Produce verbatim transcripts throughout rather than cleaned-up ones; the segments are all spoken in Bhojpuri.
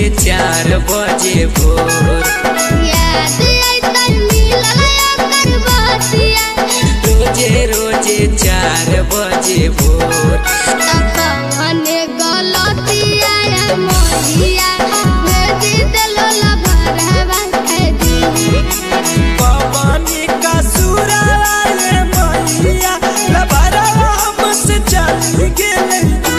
चार बजे भोर याद आई तर मिलया कर बतिया रोजे रोजे चार बजे भोर तपने गलतिया मोहिया भेज देलो लभरवा के दी पवनी का सुरावा रे मैया लभरवा हमसे चल गेले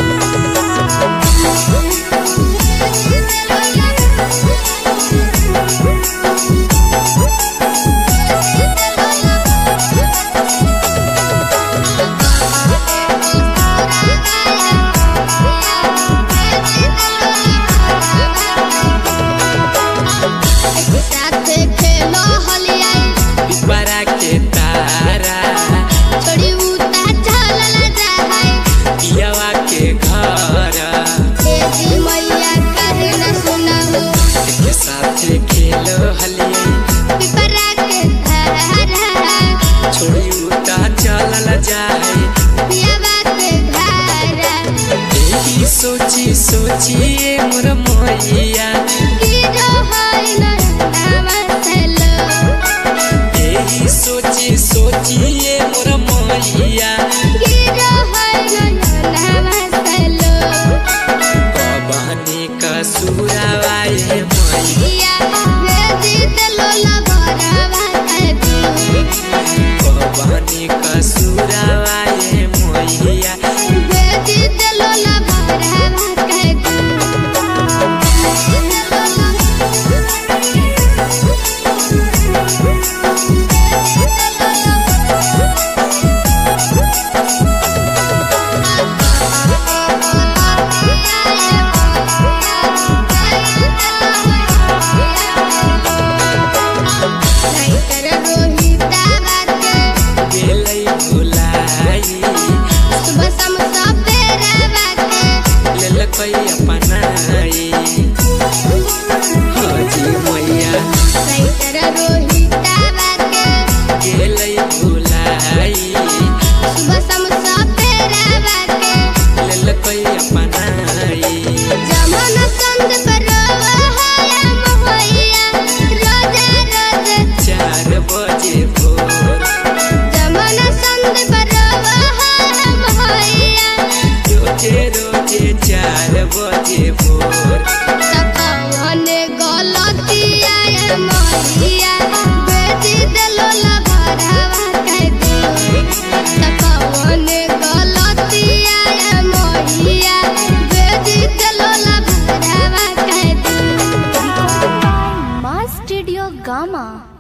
बरा के तारा छोड़ी उता चलल जाए पियावा के घर तेरी मैया कहे न सुनहु के साथ खेलो हलिया पिपरा के धारा छोड़ी उता चलल जाए पियावा के धारा यही सोची सोची मोर मैया गिरो होई न नामा चलो यही सोची सोची मोर मैया गिरो होई न नामा चलो पवनी का सुरावा रे मैया या भेज देलो लभरवा के दी पवनी का सुरावा रे मैया भेज देलो लभरवा के दी गेलै भुलाई लेलकै अपनाई हाजी मैया गेलै भुलाई लेलकै अपनाई चार बजे भोर रोजे रोजे चार बजे भोर Mas Studio Gamma.